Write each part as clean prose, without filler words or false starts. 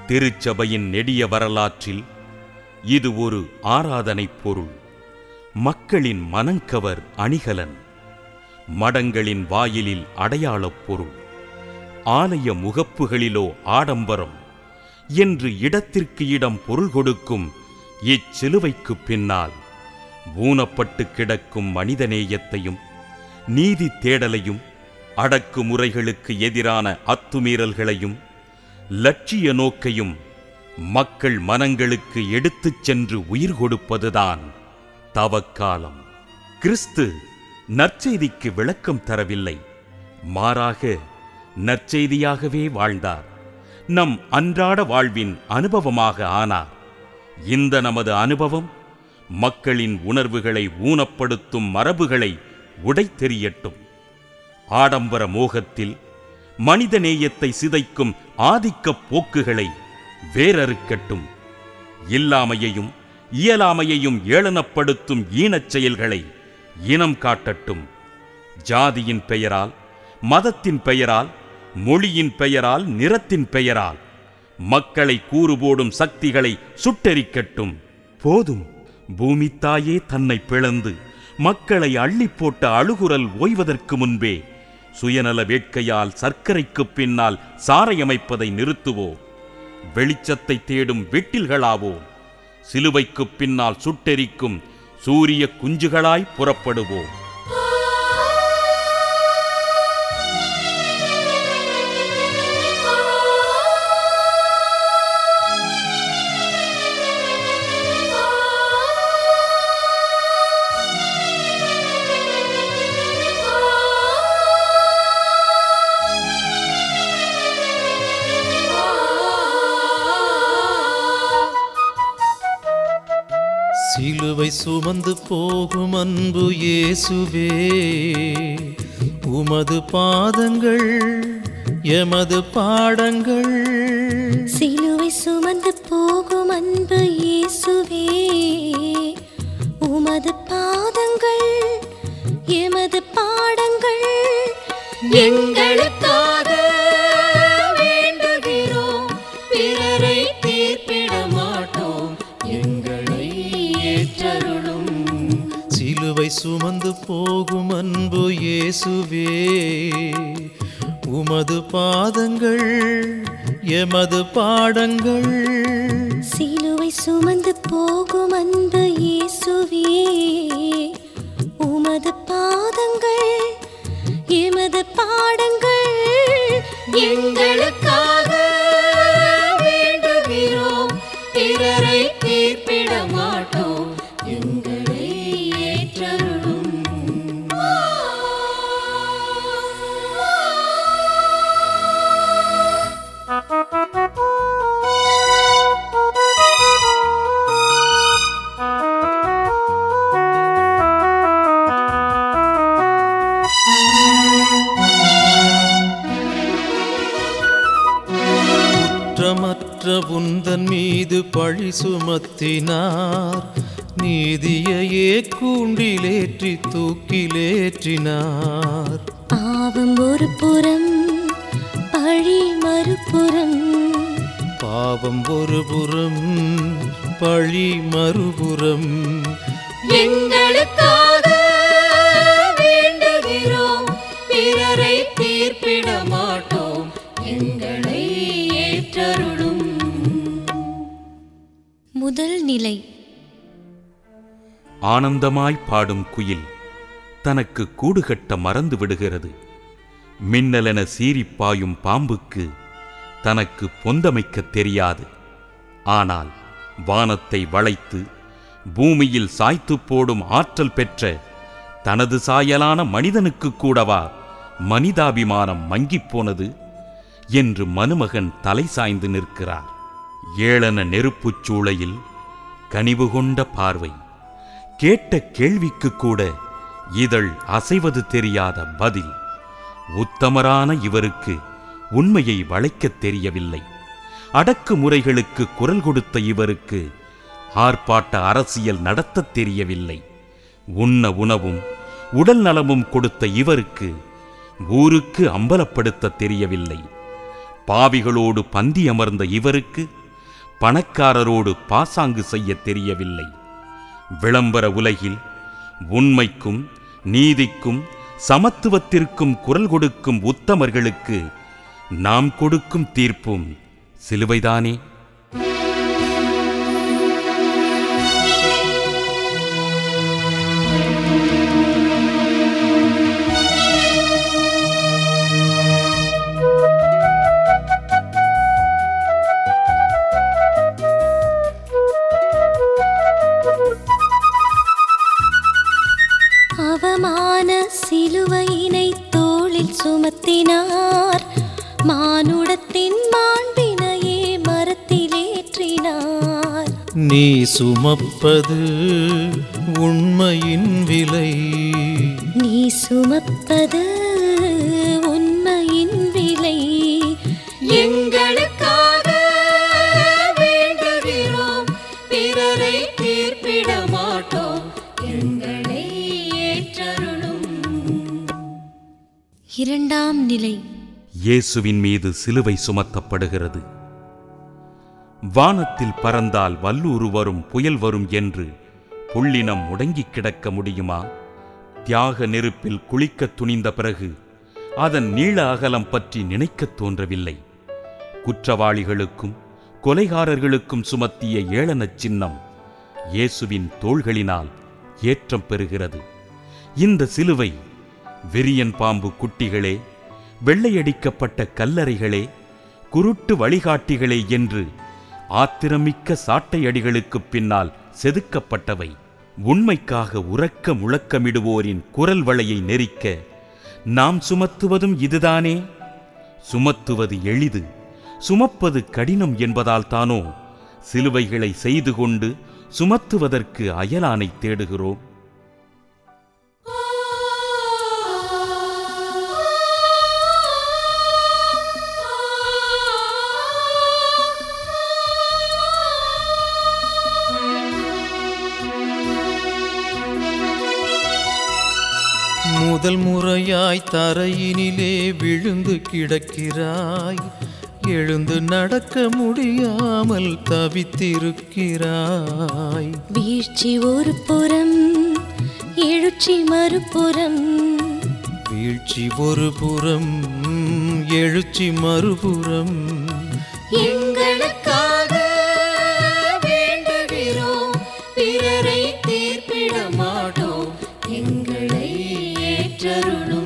திருச்சபையின் நெடிய வரலாற்றில் இது ஒரு ஆராதனை பொருள், மக்களின் மனங்கவர் அணிகலன், மடங்களின் வாயிலில் அடையாளப் பொருள், ஆலய முகப்புகளிலோ ஆடம்பரம் என்று இடத்திற்கு இடம் பொருள் கொடுக்கும் இச்சிலுவைக்கு பின்னால் ஊனப்பட்டு கிடக்கும் மனிதநேயத்தையும் நீதி தேடலையும் அடக்குமுறைகளுக்கு எதிரான அத்துமீறல்களையும் லட்சிய நோக்கையும் மக்கள் மனங்களுக்கு எடுத்துச் சென்று உயிர் கொடுப்பதுதான் தவக்காலம். கிறிஸ்து நற்செய்திக்கு விளக்கம் தரவில்லை, மாறாக நற்செய்தியாகவே வாழ்ந்தார். நம் அன்றாட வாழ்வின் அனுபவமாக ஆனார். இந்த நமது அனுபவம் மக்களின் உணர்வுகளை ஊனப்படுத்தும் மரபுகளை உடைத்தெறியட்டும். ஆடம்பர மோகத்தில் மனித நேயத்தை சிதைக்கும் ஆதிக்கப் போக்குகளை வேரறுக்கட்டும். இல்லாமையையும் இயலாமையையும் ஏளனப்படுத்தும் ஈனச் செயல்களை இனம் காட்டட்டும். ஜாதியின் பெயரால், மதத்தின் பெயரால், மொழியின் பெயரால், நிறத்தின் பெயரால் மக்களை கூறுபோடும் சக்திகளை சுட்டெரிக்கட்டும். போதும், பூமித்தாயே தன்னை பிளந்து மக்களை அள்ளி போட்ட அழுகுரல் ஓய்வதற்கு முன்பே சுயநல வேட்கையால் சர்க்கரைக்குப் பின்னால் சாரையமைப்பதை நிறுத்துவோம். வெளிச்சத்தை தேடும் வெட்டில்களாவோம். சிலுவைக்குப் பின்னால் சுட்டெரிக்கும் சூரிய குஞ்சுகளாய் புறப்படுவோம். சிலுவை சுமந்து போகும் அன்பு இயேசுவே, உமது பாதங்கள் எமது பாடங்கள். சிலுவை சுமந்து போகும் அன்பு இயேசுவே, உமது பாதங்கள் எமது பாடங்கள். எங்களுக்காக வேண்டுகிறோம், பிறரை தீர்ப்பிட மாட்டோம், எங்களை ஏற்றருளும். சிலுவை சுமந்து போகும் அன்பு இயேசுவே, உமது பாதங்கள் எமது பாடங்கள். சிலுவை சுமந்து போகும் அன்பு இயேசுவே, உமது பாதங்கள் எமது பாடங்கள். எங்களுக்காக வேண்டுகிறோம், பிறரை தீர்ப்பிட மாட்டோம், எங்களை ஏற்றருளும். குற்றமற்ற உந்தன் மீது பழி சுமத்தினார், நீதியையே கூண்டிலேற்றி தூக்கிலேற்றினார். பாவம் ஒரு புறம், பழி மறுபுறம். பாவம் ஒரு புறம், பழி மறுபுறம். எங்களுக்காக வேண்டுகிறோம், பிறரை தீர்ப்பிட மாட்டோம், எங்களை ஏற்றருளும். முதல் நிலை. ஆனந்தமாய் பாடும் குயில் தனக்கு கூடுகட்ட மறந்து விடுகிறது. மின்னலென சீறிப்பாயும் பாம்புக்கு தனக்கு பொந்தமைக்க தெரியாது. ஆனால் வானத்தை வளைத்து பூமியில் சாய்த்து போடும் ஆற்றல் பெற்ற தனது சாயலான மனிதனுக்கு கூடவா மனிதாபிமானம் மங்கிப்போனது என்று மனுமகன் தலை சாய்ந்து நிற்கிறார். ஏளன நெருப்புச் சூளையில் கனிவு கொண்ட பார்வை, கேட்ட கேள்விக்கு கூட இதழ் அசைவது தெரியாத பதில். உத்தமரான இவருக்கு உண்மையை வளைக்கத் தெரியவில்லை. அடக்குமுறைகளுக்கு குரல் கொடுத்த இவருக்கு ஆர்ப்பாட்ட அரசியல் நடத்தத் தெரியவில்லை. உண்ண உணவும் உடல் நலமும் கொடுத்த இவருக்கு ஊருக்கு அம்பலப்படுத்த தெரியவில்லை. பாவிகளோடு பந்தி அமர்ந்த இவருக்கு பணக்காரரோடு பாசாங்கு செய்ய தெரியவில்லை. விளம்பர உலகில் உண்மைக்கும் நீதிக்கும் சமத்துவத்திற்கும் குரல் கொடுக்கும் உத்தமர்களுக்கு நாம் கொடுக்கும் தீர்ப்பும் சிலுவைதானே. அவமான சிலுவையினை தோளில் சுமத்தினார், மானுடத்தின் மாண்பினையே மரத்திலேற்றினார். நீ சுமப்பது உண்மையின் விலை, நீ சுமப்பது உண்மையின் விலை. எங்களுக்காக வேண்டுகிறோம், பிறரை தீர்ப்பிட மாட்டோம், எங்களை ஏற்றருளும். இரண்டாம் நிலை. இயேசுவின் மீது சிலுவை சுமத்தப்படுகிறது. வானத்தில் பறந்தால் வல்லூறு வரும், புயல் வரும் என்று புள்ளினம் முடங்கி கிடக்க முடியுமா? தியாக நெருப்பில் குளிக்க துணிந்த பிறகு அதன் நீள அகலம் பற்றி நினைக்கத் தோன்றவில்லை. குற்றவாளிகளுக்கும் கொலைகாரர்களுக்கும் சுமத்திய ஏளனச் சின்னம் இயேசுவின் தோள்களினால் ஏற்றம் பெறுகிறது. இந்த சிலுவை விரியன் பாம்பு குட்டிகளே, வெள்ளையடிக்கப்பட்ட கல்லறைகளே, குருட்டு வழிகாட்டிகளே என்று ஆத்திரமிக்க சாட்டையடிகளுக்கு பின்னால் செதுக்கப்பட்டவை. உண்மைக்காக உரக்க முழக்கமிடுவோரின் குரல் வளையை நெரிக்க நாம் சுமத்துவதும் இதுதானே. சுமத்துவது எளிது, சுமப்பது கடினம் என்பதால் தானோ சிலுவைகளை செய்து கொண்டு சுமத்துவதற்கு அயலானை தேடுகிறோம். முதல் முறையாய் தரையினிலே விழுந்து கிடக்கிறாய், எழுந்து நடக்க முடியாமல் தவித்திருக்கிறாய். வீழ்ச்சி ஒரு புறம், எழுச்சி மறுபுறம். வீழ்ச்சி ஒரு புறம், எழுச்சி மறுபுறம். எங்களுக்காக வேண்டுகிறோம், பிறரை தீர்ப்பிட மாட்டோம், எங்களை ஏற்றருளும்.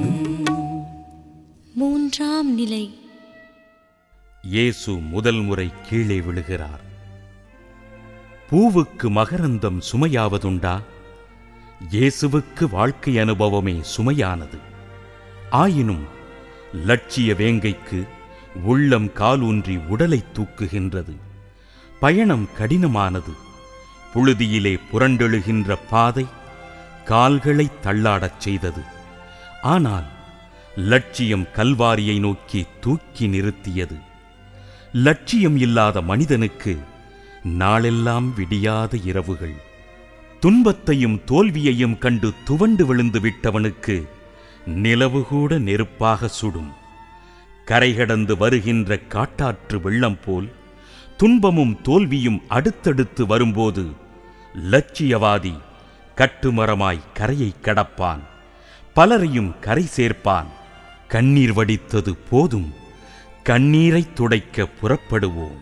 மூன்றாம் நிலை. இயேசு முதல் முறை கீழே விழுகிறார். பூவுக்கு மகரந்தம் சுமையாவதுண்டா? இயேசுவுக்கு வாழ்க்கை அனுபவமே சுமையானது. ஆயினும் லட்சிய வேங்கைக்கு உள்ளம் காலூன்றி உடலை தூக்குகின்றது. பயணம் கடினமானது. புழுதியிலே புரண்டெழுகின்ற பாதை கால்களை தள்ளாடச் செய்தது. ஆனால் லட்சியம் கல்வாரியை நோக்கி தூக்கி நிறுத்தியது. லட்சியம் இல்லாத மனிதனுக்கு நாளெல்லாம் விடியாத இரவுகள். துன்பத்தையும் தோல்வியையும் கண்டு துவண்டு விழுந்து விட்டவனுக்கு நிலவு கூட நெருப்பாக சுடும். கரை கடந்து வருகின்ற காட்டாற்று வெள்ளம் போல் துன்பமும் தோல்வியும் அடுத்தடுத்து வரும்போது லட்சியவாதி கட்டுமரமாய் கரையை கடப்பான், பலரையும் கரை சேர்ப்பான். கண்ணீர் வடித்தது போதும், கண்ணீரை துடைக்க புறப்படுவோம்.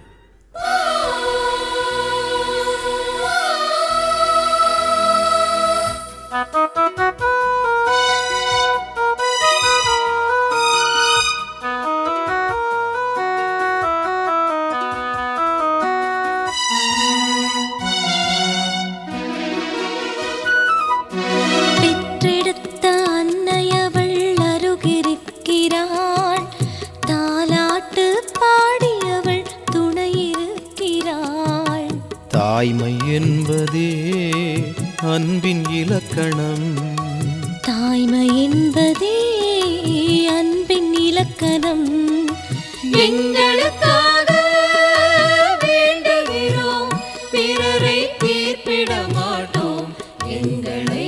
பெற்றெடுத்த அன்னையவள் அருகிருக்கிறாள், தாலாட்டு பாடியவள் துணையிருக்கிறாள். தாய்மை என்பதே அன்பின் இலக்கணம், தாய்மை என்பதே அன்பின் இலக்கணம். எங்களுக்காக வேண்டுகிறோம், பிறரை தீர்ப்பிட மாட்டோம், எங்களை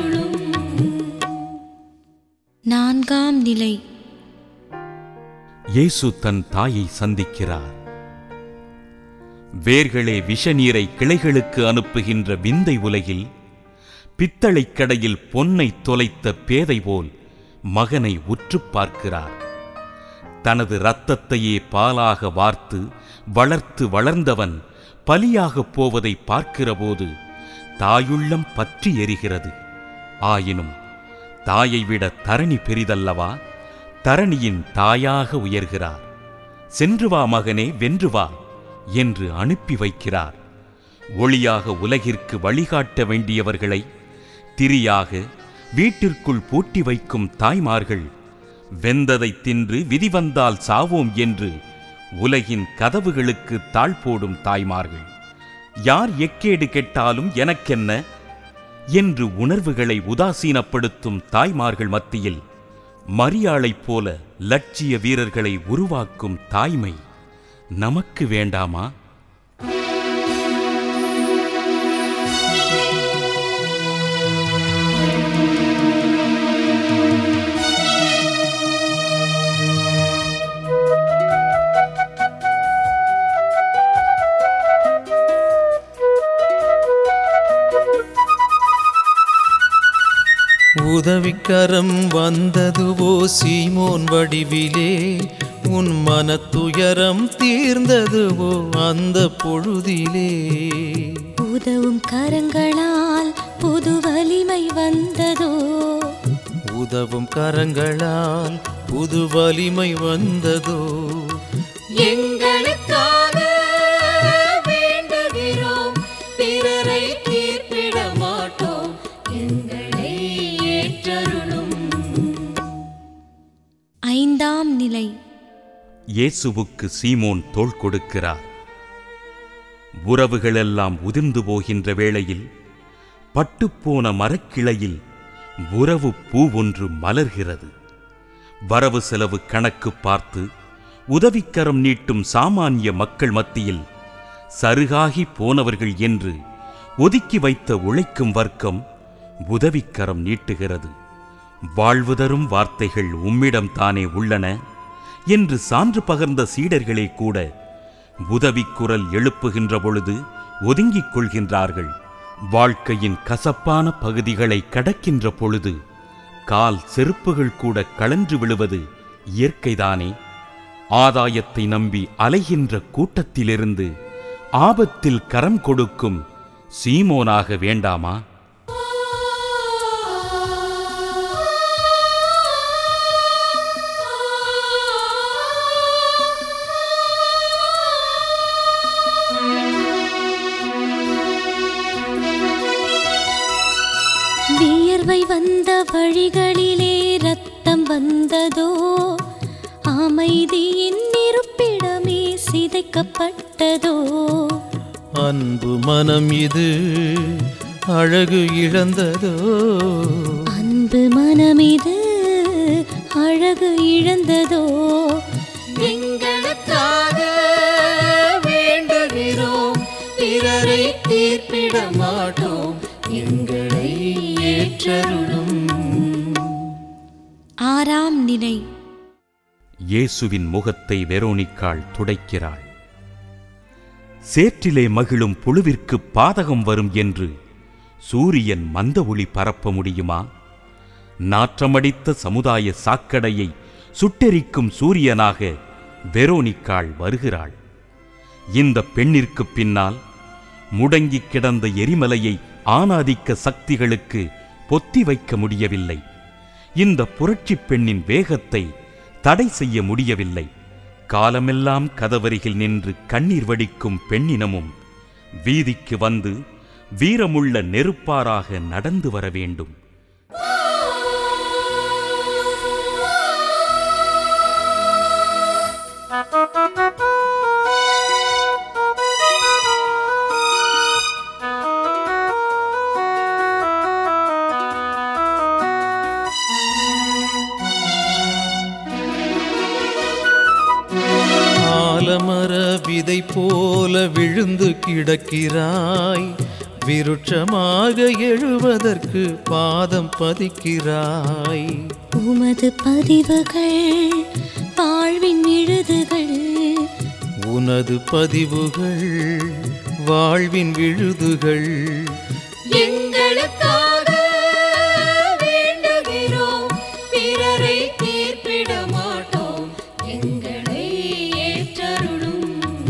ஏற்றருளும். நான்காம் நிலை. இயேசு தன் தாயை சந்திக்கிறார். வேர்களே விஷநீரை கிளைகளுக்கு அனுப்புகின்ற விந்தை உலகில் பித்தளைக் கடையில் பொன்னை தொலைத்த பேதை போல் மகனை உற்று பார்க்கிறார். தனது இரத்தத்தையே பாலாக வார்த்து வளர்த்து வளர்ந்தவன் பலியாகப் போவதை பார்க்கிறபோது தாயுள்ளம் பற்றி எரிகிறது. ஆயினும் தாயை விட தரணி பெரிதல்லவா? தரணியின் தாயாக உயர்கிறார். சென்று வா மகனே, வென்று வா என்று அனுப்பி வைக்கிறார். ஒளியாக உலகிற்கு வழிகாட்ட வேண்டியவர்களை திரியாக வீட்டிற்குள் பூட்டி வைக்கும் தாய்மார்கள், வெந்ததை தின்று விதி வந்தால் சாவோம் என்று உலகின் கதவுகளுக்கு தாழ் போடும் தாய்மார்கள், யார் எக்கேடு கெட்டாலும் எனக்கென்ன என்று உணர்வுகளை உதாசீனப்படுத்தும் தாய்மார்கள் மத்தியில் மரியாளைப் போல லட்சிய வீரர்களை உருவாக்கும் தாய்மை நமக்கு வேண்டாமா? உதவிக்கரம் வந்ததுவோ சீமோன் வடிவிலே, உன் மனத்துயரம் தீர்ந்ததுவோ அந்த பொழுதிலே. உதவும் கரங்களால் புது வலிமை வந்ததோ, உதவும் கரங்களால் புது வலிமை வந்ததோ. எங்களுக்காக வேண்டுகிறோம், பிறரை தீர்ப்பிட மாட்டோம், எங்களை ஏற்றருளும். ஐந்தாம் நிலை. இயேசுவுக்கு சீமோன் தோள் கொடுக்கிறார். உறவுகளெல்லாம் உதிர்ந்து போகின்ற வேளையில் பட்டுப்போன மரக்கிளையில் உறவு பூ ஒன்று மலர்கிறது. வரவு செலவு கணக்கு பார்த்து உதவிக்கரம் நீட்டும் சாமானிய மக்கள் மத்தியில் சருகாகி போனவர்கள் என்று ஒதுக்கி வைத்த உழைக்கும் வர்க்கம் உதவிக்கரம் நீட்டுகிறது. வாழ்வு தரும் வார்த்தைகள் உம்மிடம் தானே உள்ளன என்று சான்று பகர்ந்த சீடர்களே கூட உதவிக்குரல் எழுப்புகின்ற பொழுது ஒதுங்கிக் கொள்கின்றார்கள். வாழ்க்கையின் கசப்பான பகுதிகளை கடக்கின்ற பொழுது கால் செருப்புகள் கூட கழன்று விழுவது இயற்கைதானே. ஆதாயத்தை நம்பி அலைகின்ற கூட்டத்திலிருந்து ஆபத்தில் கரம் கொடுக்கும் சீமோனாக வேண்டாமா? வியர்வை வந்த வழிகளிலே ரத்தம் வந்ததோ, அமைதியின் இருப்பிடமே சிதைக்கப்பட்டதோ. அன்பு மனம் இது அழகு இழந்ததோ, அன்பு மனம் இது அழகு இழந்ததோ. எங்களுக்காக வேண்டுகிறோம், பிறரை தீர்ப்பிட மாட்டோம், எங்களை ஏற்றருளும். ஆறாம் நிலை. இயேசுவின் முகத்தை வெரோனிக்காள் துடைக்கிறாள். சேற்றிலே மகிழும் புழுவிற்கு பாதகம் வரும் என்று சூரியன் மந்த ஒளி பரப்ப முடியுமா? நாற்றமடித்த சமுதாய சாக்கடையை சுட்டெரிக்கும் சூரியனாக வெரோனிக்காள் வருகிறாள். இந்த பெண்ணிற்கு பின்னால் முடங்கி கிடந்த எரிமலையை ஆணாதிக்க சக்திகளுக்கு பொத்தி வைக்க முடியவில்லை. இந்த புரட்சிப் பெண்ணின் வேகத்தை தடை செய்ய முடியவில்லை. காலமெல்லாம் கதவருகில் நின்று கண்ணீர் வடிக்கும் பெண்ணினமும் வீதிக்கு வந்து வீரமுள்ள நெருப்பாராக நடந்து வர வேண்டும். ஆலமர விதை போல விழுந்து கிடக்கிறாய், விருட்சமாக எழுவதற்கு பாதம் பதிக்கிறாய். உமது பதிவுகள் வாழ்வின் விழுதுகள். உனது பதிவுகள் வாழ்வின் விழுதுகள். எங்களுக்காக வேண்டுகிறோம், பிறரை தீர்ப்பிட மாட்டோம், எங்களை ஏற்றருளும்.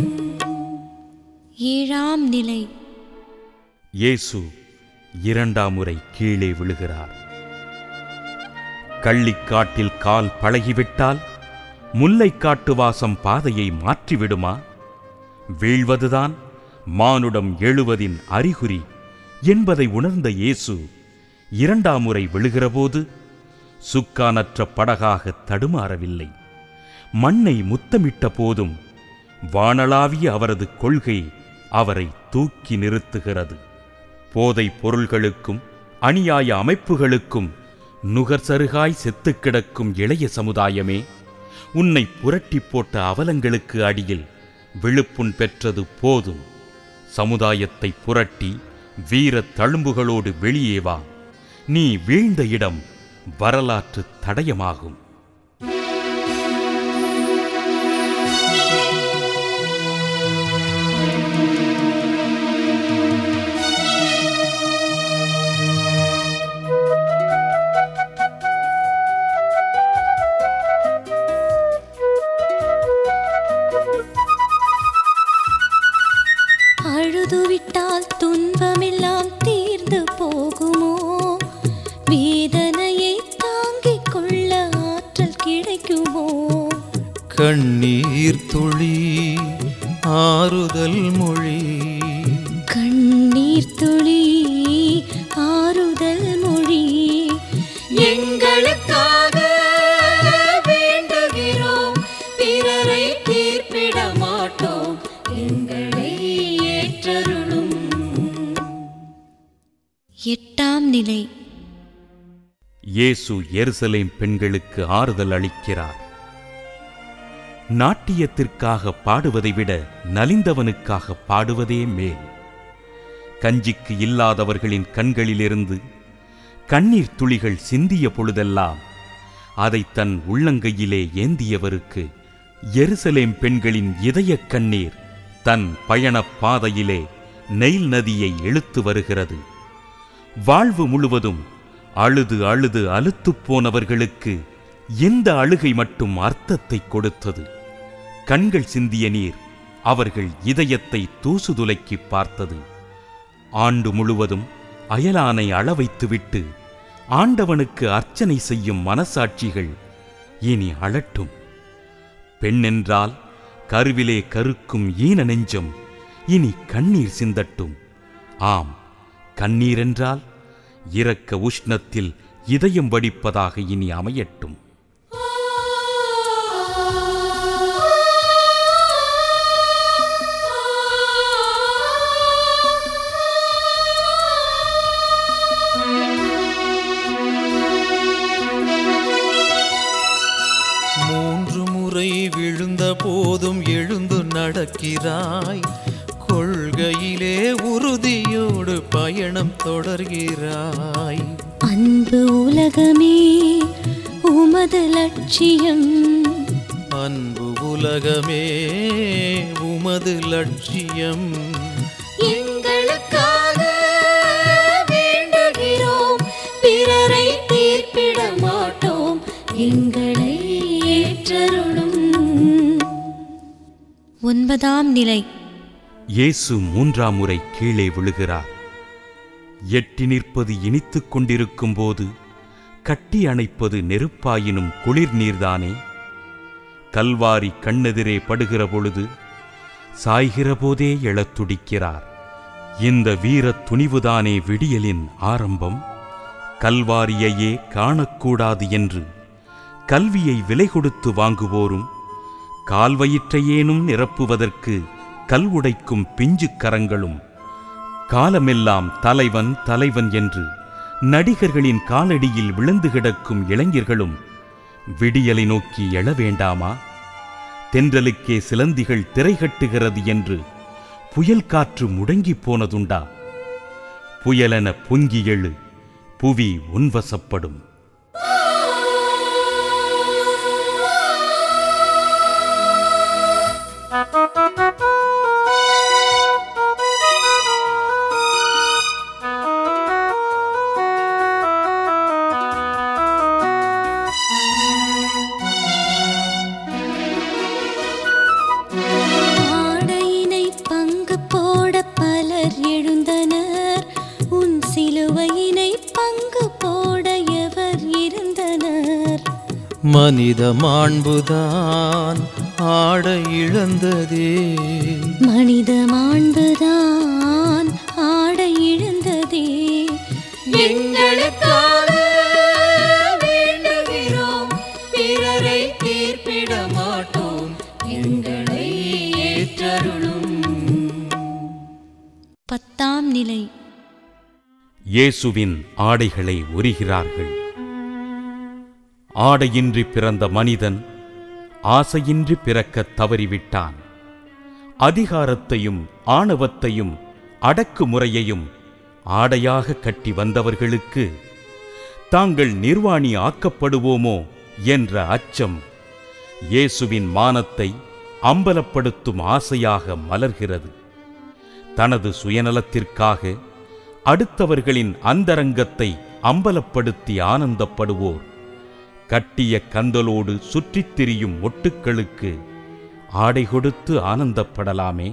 ஏழாம் நிலை. இயேசு இரண்டாம் முறை கீழே விழுகிறார். கள்ளிக்காட்டில் கால் பழகிவிட்டால் முல்லைக்காட்டு வாசம் பாதையை மாற்றிவிடுமா? வீழ்வதுதான் மானுடம் எழுவதின் அறிகுறி என்பதை உணர்ந்த இயேசு இரண்டாம் முறை விழுகிறபோது சுக்கானற்ற படகாக தடுமாறவில்லை. மண்ணை முத்தமிட்ட போதும் வானளாவிய அவரது கொள்கை அவரை தூக்கி நிறுத்துகிறது. போதைப் பொருள்களுக்கும் அநியாய அமைப்புகளுக்கும் நுகர்சருகாய் செத்துக் கிடக்கும் இளைய சமுதாயமே, உன்னை புரட்டி போட்ட அவலங்களுக்கு அடியில் விழுப்புண் பெற்றது போதும். சமுதாயத்தை புரட்டி வீரத் தழும்புகளோடு வெளியே வா. நீ வீழ்ந்த இடம் வரலாற்று தடயமாகும். அழுதுவிட்டால் துன்பமெல்லாம் தீர்ந்து போகுமோ? வேதனையை தாங்கிக் கொள்ள ஆற்றல் கிடைக்குமோ? கண்ணீர் துளி ஆறுதல் மொழி. கண்ணீர் துளி ஆறுதல் மொழி. எங்களுக்காக வேண்டுகிறோம், பிறரை தீர்ப்பிட மாட்டோம், எங்களை ஏற்றருளும். எட்டாம் நிலை. இயேசு எருசலேம் பெண்களுக்கு ஆறுதல் அளிக்கிறார். நாட்டியத்திற்காக பாடுவதை விட நலிந்தவனுக்காக பாடுவதே மேல். கஞ்சிக்கு இல்லாதவர்களின் கண்களிலிருந்து கண்ணீர் துளிகள் சிந்திய பொழுதெல்லாம் அதை தன் உள்ளங்கையிலே ஏந்தியவருக்கு எருசலேம் பெண்களின் இதயக் கண்ணீர் தன் பயணப் பாதையிலே நைல் நதியை இழுத்து வருகிறது. வாழ்வு முழுவதும் அழுது அழுது அலுத்துப் போனவர்களுக்கு இந்த அழுகை மட்டும் அர்த்தத்தை கொடுத்தது. கண்கள் சிந்திய நீர் அவர்கள் இதயத்தை தூசுதுளைக்கி பார்த்தது. ஆண்டு முழுவதும் அயலானை அளவைத்துவிட்டு ஆண்டவனுக்கு அர்ச்சனை செய்யும் மனசாட்சிகள் இனி அழட்டும். பெண்ணென்றால் கருவிலே கருக்கும் ஈன நெஞ்சம் இனி கண்ணீர் சிந்தட்டும். ஆம், கண்ணீரென்றால் இரக்க உஷ்ணத்தில் இதயம் வடிப்பதாக இனி அமையட்டும். மூன்று முறை விழுந்த போதும் எழுந்து நடக்கிறாய். கொள்கையிலே உறுதியோடு பயணம் தொடர்கிறாய். அன்பு உலகமே உமது லட்சியம். அன்பு உலகமே உமது லட்சியம். எங்களுக்காக வேண்டுகிறோம், பிறரை தீர்ப்பிட மாட்டோம், எங்களை ஏற்றருளும். ஒன்பதாம் நிலை. இயேசு மூன்றாம் முறை கீழே விழுகிறார். எட்டி நிற்பது இனித்துக் கொண்டிருக்கும் போது கட்டி அணைப்பது நெருப்பாயினும் குளிர் நீர்தானே. கல்வாரி கண்ணெதிரே படுகிற பொழுது சாய்கிற போதே எழத் துடிக்கிறார். இந்த வீரத் துணிவுதானே விடியலின் ஆரம்பம். கல்வாரியையே காணக்கூடாது என்று கல்வியை விலை கொடுத்து வாங்குவோரும் கால்வயிற்றையேனும் நிரப்புவதற்கு கல் உடைக்கும் பிஞ்சு கரங்களும் காலமெல்லாம் தலைவன் தலைவன் என்று நடிகர்களின் காலடியில் விழுந்து கிடக்கும் இளைஞர்களும் விடியலை நோக்கி எழ வேண்டாமா? தென்றலுக்கே சிலந்திகள் திரைகட்டுகிறது என்று புயல் காற்று முடங்கி போனதுண்டா? புயலென பொங்கி எழு, புவி உன்வசப்படும். மனித மாண்புதான் ஆட இழந்ததே, மனித மாண்புதான் ஆட இழந்ததே. எங்களுக்காக வேண்டுகிறோம், பிறரை தீர்ப்பிட மாட்டோம், எங்களை ஏற்றருளும். 10ஆம் நிலை. இயேசுவின் ஆடைகளை உரிகிறார்கள். ஆடையின்றி பிறந்த மனிதன் ஆசையின்றி பிறக்கத் தவறிவிட்டான். அதிகாரத்தையும் ஆணவத்தையும் அடக்குமுறையையும் ஆடையாக கட்டி வந்தவர்களுக்கு தாங்கள் நிர்வாணி ஆக்கப்படுவோமோ என்ற அச்சம் இயேசுவின் மானத்தை அம்பலப்படுத்தும் ஆசையாக மலர்கிறது. தனது சுயநலத்திற்காக அடுத்தவர்களின் அந்தரங்கத்தை அம்பலப்படுத்தி ஆனந்தப்படுவோர் கட்டிய கந்தலோடு சுற்றித் திரியும் மொட்டுக்களுக்கு ஆடை கொடுத்து ஆனந்தப்படலாமே.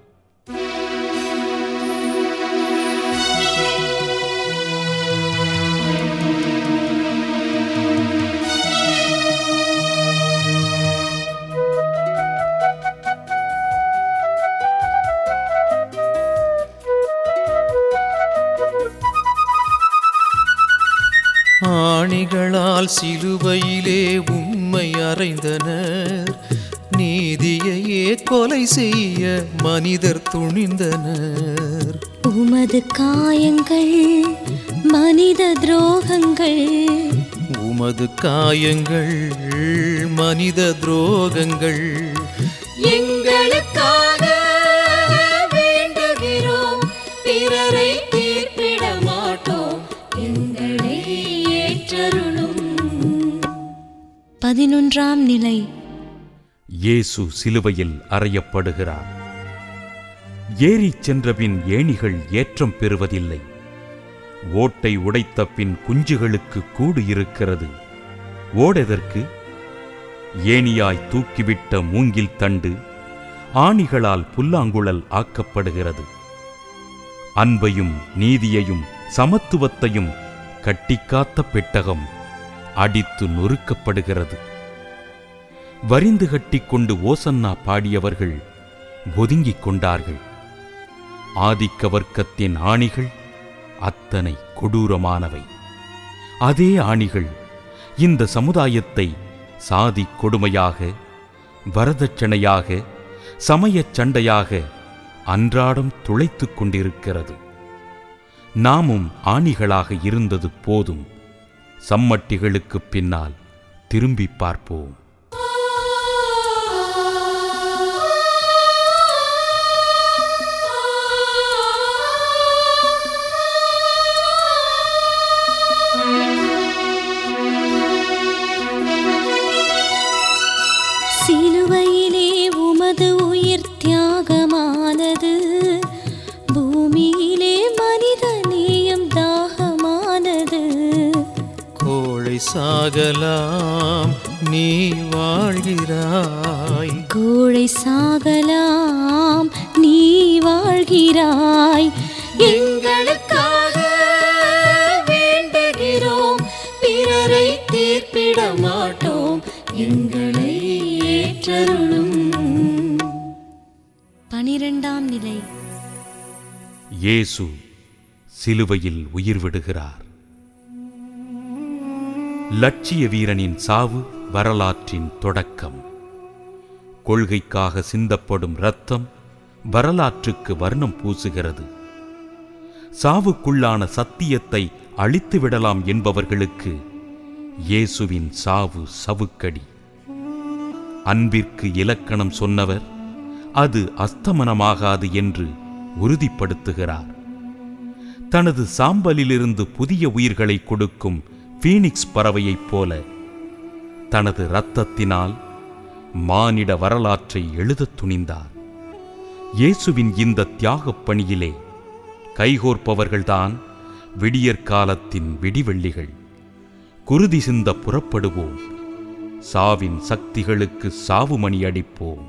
ஆணிகளால் சிலுவையிலே உம்மை அறைந்தனர், நீதியையே கொலை செய்ய மனிதர் துணிந்தனர். உமது காயங்கள் மனித துரோகங்கள், உமது காயங்கள் மனித துரோகங்கள். எங்களுக்காக வேண்டுகிறோம், பிறரை தீர்ப்பிட மாட்டோம், எங்களை ஏற்றருளும். 11ஆம் நிலை. இயேசு சிலுவையில் அறையப்படுகிறார். ஏறிச் சென்றபின் ஏணிகள் ஏற்றம் பெறுவதில்லை. ஓட்டை உடைத்த பின் குஞ்சுகளுக்கு கூடு இருக்கிறது. ஓடெதற்கு? ஏணியாய் தூக்கிவிட்ட மூங்கில் தண்டு ஆணிகளால் புல்லாங்குழல் ஆக்கப்படுகிறது. அன்பையும் நீதியையும் சமத்துவத்தையும் கட்டிக்காத்த பெட்டகம் அடித்து நொறுக்கப்படுகிறது. வரிந்து கட்டிக்கொண்டு ஓசன்னா பாடியவர்கள் ஒதுங்கிக் கொண்டார்கள். ஆதிக்க வர்க்கத்தின் ஆணிகள் அத்தனை கொடூரமானவை. அதே ஆணிகள் இந்த சமுதாயத்தை சாதி கொடுமையாக, வரதட்சணையாக, சமயச் சண்டையாக அன்றாடம் துளைத்துக் கொண்டிருக்கிறது. நாமும் ஆணிகளாக இருந்தது போதும். சம்மட்டிகளுக்குப் பின்னால் திரும்பி பார்ப்போம். சிலுவையிலே உமது உயிர் தியாகமானது, பூமியிலே மனித நேயம் தாகமானது. கோழை சாகலாம் நீ வாழ்கிறாய், கோழை சாகலாம் நீ வாழ்கிறாய். எங்களுக்காக வேண்டுகிறோம், பிறரை தீர்ப்பிட மாட்டோம், எங்களை ஏற்றருளும். 12ஆம் நிலை. இயேசு சிலுவையில் உயிர் விடுகிறார். லட்சிய வீரனின் சாவு வரலாற்றின் தொடக்கம். கொள்கைக்காக சிந்தப்படும் இரத்தம் வரலாற்றுக்கு வர்ணம் பூசுகிறது. சாவுக்குள்ளான சத்தியத்தை அழித்துவிடலாம் என்பவர்களுக்கு இயேசுவின் சாவு சவுக்கடி. அன்பிற்கு இலக்கணம் சொன்னவர் அது அஸ்தமனமாகாது என்று உறுதிப்படுத்துகிறார். தனது சாம்பலிலிருந்து புதிய உயிர்களை கொடுக்கும் பீனிக்ஸ் பறவையைப் போல தனது இரத்தத்தினால் மானிட வரலாற்றை எழுதத் துணிந்தார். இயேசுவின் இந்த தியாகப் பணியிலே கைகோர்ப்பவர்கள்தான் விடியற்காலத்தின் விடிவெள்ளிகள். குருதி சிந்த புறப்படுவோம். சாவின் சக்திகளுக்கு சாவுமணி அடிப்போம்.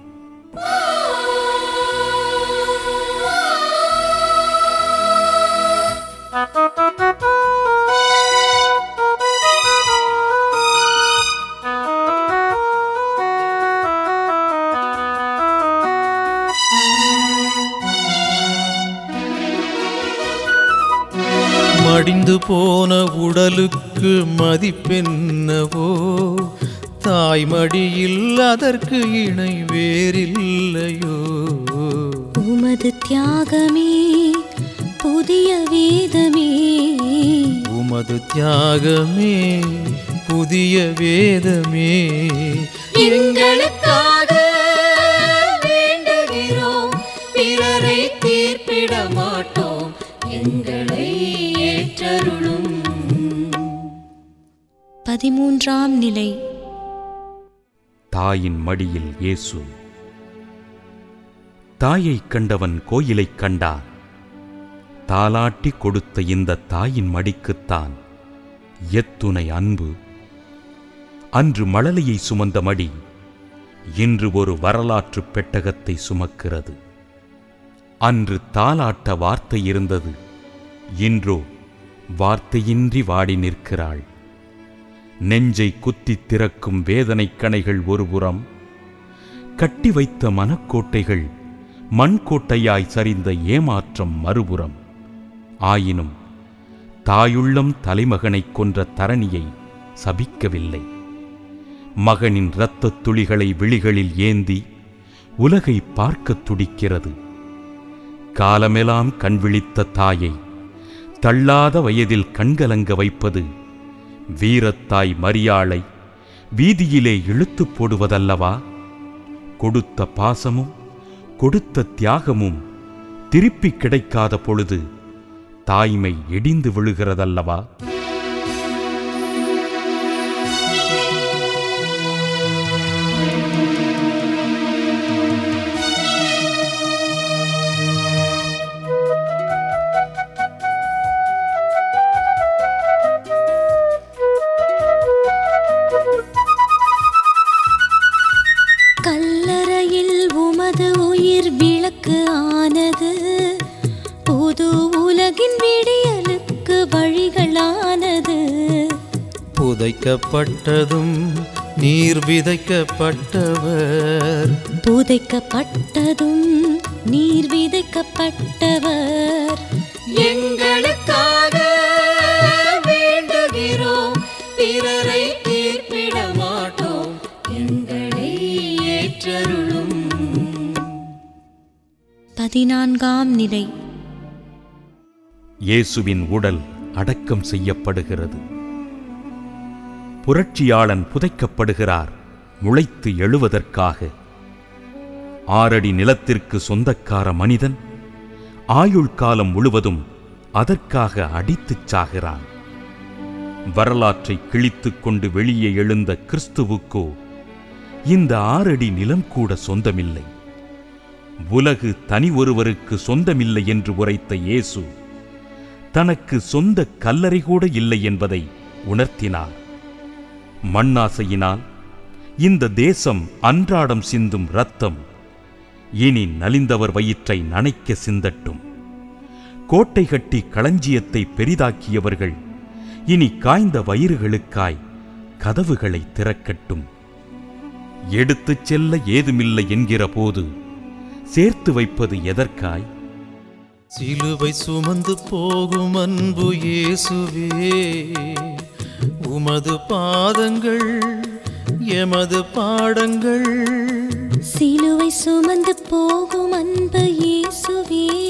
மடிந்து போன உடலுக்கு மதிப்பென்னவோ, தாய்மடியில் அதற்கு இணை வேறில்லையோ. உமது தியாகமே புதிய வேதமே, உமது தியாகமே புதிய வேதமே. எங்களுக்காக வேண்டுகிறோம், பிறரை தீர்ப்பிட மாட்டோம், எங்களை ஏற்றருளும். 13ஆம் நிலை. தாயின் மடியில் இயேசு. தாயைக் கண்டவன் கோயிலைக் கண்டான். தாலாட்டி கொடுத்த இந்த தாயின் மடிக்குத்தான் எத்துணை அன்பு. அன்று மழலையை சுமந்த மடி இன்று ஒரு வரலாற்று பெட்டகத்தை சுமக்கிறது. அன்று தாலாட்ட வார்த்தை இருந்தது, இன்றோ வார்த்தையின்றி வாடி நிற்கிறாள். நெஞ்சை குத்தித் திறக்கும் வேதனைக் கணைகள் ஒருபுறம், கட்டி வைத்த மனக்கோட்டைகள் மண்கோட்டையாய் சரிந்த ஏமாற்றம் மறுபுறம். ஆயினும் தாயுள்ளம் தலைமகனைக் கொன்ற தரணியை சபிக்கவில்லை. மகனின் இரத்தத் துளிகளை விழிகளில் ஏந்தி உலகை பார்க்கத் துடிக்கிறது. காலமெல்லாம் கண்விழித்த தாயை தள்ளாத வயதில் கண்கலங்க வைப்பது வீரத்தாய் மரியாளை வீதியிலே இழுத்துப் போடுவதல்லவா? கொடுத்த பாசமும் கொடுத்த தியாகமும் திருப்பி கிடைக்காத பொழுது தாய்மை இடிந்து விழுகிறதல்லவா? கல்லறையில் உமது உயிர் விளக்கு ஆனது, புது உலகின் விடியலுக்கு வழிகளானது. புதைக்கப்பட்டதும் நீர் விதைக்கப்பட்டவர், புதைக்கப்பட்டதும் நீர் விதைக்கப்பட்டவர். எங்களுக்காக வேண்டுகிறோம், பிறரை தீர்ப்பிட மாட்டோம், எங்களை ஏற்றருளும். 14ஆம் நிலை. இயேசுவின் உடல் அடக்கம் செய்யப்படுகிறது. புரட்சியாளன் புதைக்கப்படுகிறார் முளைத்து எழுவதற்காக. 6 அடி நிலத்திற்கு சொந்தக்கார மனிதன் ஆயுள் காலம் முழுவதும் அதற்காக அடித்துச் சாகிறான். வரலாற்றை கிழித்துக் கொண்டு வெளியே எழுந்த கிறிஸ்துவுக்கோ இந்த 6 அடி நிலம் கூட சொந்தமில்லை. உலகு தனி ஒருவருக்கு சொந்தமில்லை என்று உரைத்த இயேசு தனக்கு சொந்த கல்லறை கூட இல்லை என்பதை உணர்த்தினார். மண்ணாசையினால் இந்த தேசம் அன்றாடம் சிந்தும் இரத்தம் இனி நலிந்தவர் வயிற்றை நனைக்க சிந்தட்டும். கோட்டை கட்டி களஞ்சியத்தை பெரிதாக்கியவர்கள் இனி காய்ந்த வயிறுகளுக்காய் கதவுகளை திறக்கட்டும். எடுத்துச் செல்ல ஏதுமில்லை என்கிற போது சேர்த்து வைப்பது எதற்காய்? சிலுவை சுமந்து போகும் அன்பு இயேசுவே, உமது பாதங்கள் எமது பாடங்கள். சிலுவை சுமந்து போகும் அன்பு இயேசுவே,